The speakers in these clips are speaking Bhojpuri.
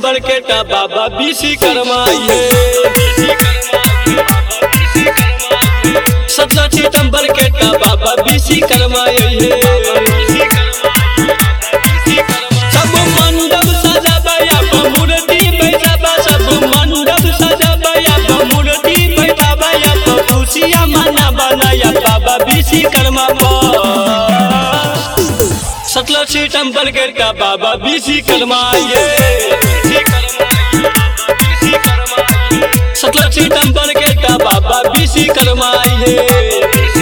सितंबर के टा बाबा विश्वकर्मा ये 17 सितंबर के टा बाबा विश्वकर्मा ये सब मंडप सजाबया मूर्ति बैठाबा सब मंडप सजाबया मूर्ति बैठाबया खुशियां मना बनाया बाबा विश्वकर्मा 17 सितंबर के टा बाबा विश्वकर्मा ये 17 सितंबर के टा बाबा विश्वकर्मा ये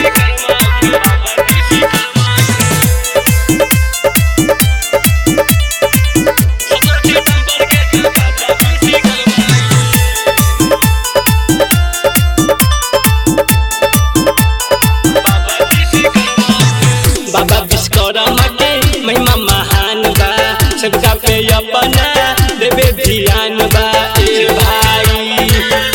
बाबा विश्वकर्मा के महिमा महान बा सबका पे अपना देवे ध्यान बा ए भाई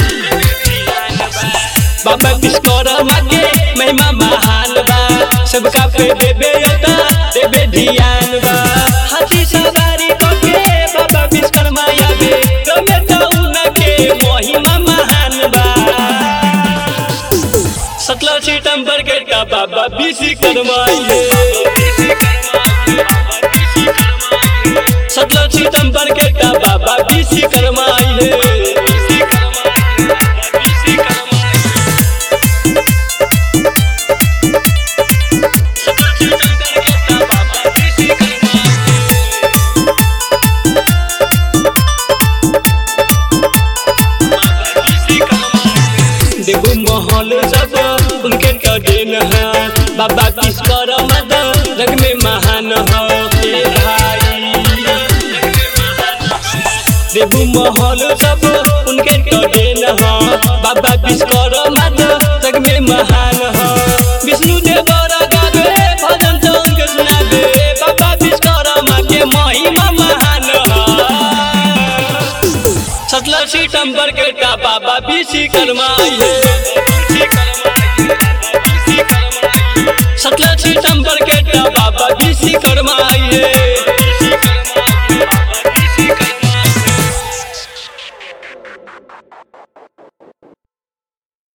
बाबा विश्वकर्मा के महिमा महान बा सबका पे देवे ध्यान बा हाथी सवारी करके बाबा विश्वकर्मा आवे तमे तो उनके महिमा महान बा 17 सितंबर के टा बाबा विश्वकर्मा ये 17 सितंबर के टा बाबा विश्वकर्मा ये देवो महल सब उनके देन है बाबा विश्वकर्मा जग में महान है भाई देवो महल सब उनके देन है बाबा विश्वकर्मा जग में महान है विष्णु देव गावे भजन संग सुनावे बाबा विश्वकर्मा के महिमा महान है 17 सितंबर के टा बाबा विश्वकर्मा ये 17 सितंबर के टा बाबा विश्वकर्मा ये